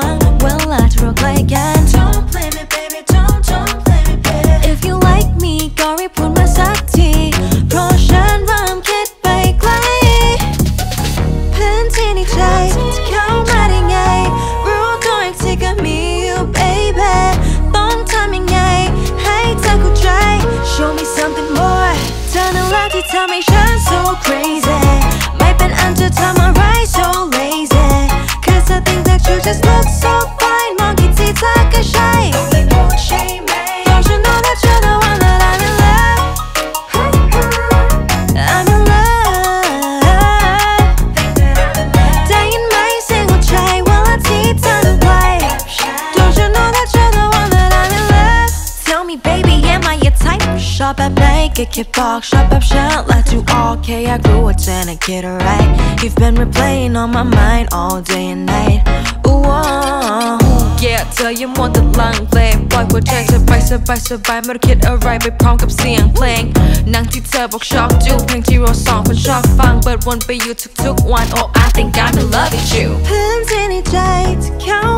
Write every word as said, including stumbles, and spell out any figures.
เวลาที่เราใกล้กัน Don't play me baby don't don't play me baby If you like me ก็รีบพูดมาสักทีเพราะฉันเริ่มคิดไปไกลพื้นที่ในใจจะเข้ามาได้ไงรู้ตัวอีกทีก็มี you baby ต้องทำยังไงให้เธอเข้าใจ Show me something more เธอนั่นแหละที่ทำให้ฉัน so crazy ไม่เป็นอันจะทำอะไร so lazy Cause I think that you just look so fine มองกี่ทีเธอก็ใช่ไม่รู้ใช่ไหม Don't you know that you're the one that I'm in love I'm in love ได้ยินไหมเสียงหัวใจเวลาที่เธอดูไกล Don't you know that you're the one that I'm in love Tell me baby am I your type ชอบแบบไหนก็แค่บอกชอบแบบฉัน Let you all แค่อยากรู้ว่าเธอน่ะคิดอะไร You've been replaying on my mind all day and night Ooh, oh, yeah เธออย่ามัวแต่ลังเลปล่อยหัวใจเธอไปสบายสบายไม่ต้องคิดอะไรไปพร้อมกับเสียงเพลงนั่งที่เธอบอกชอบดูเพลงที่เราสองคนชอบฟังเปิดวนไปอยู่ทุกๆวัน Oh I think I'm in love with you พื้นที่ในใจจะเข้า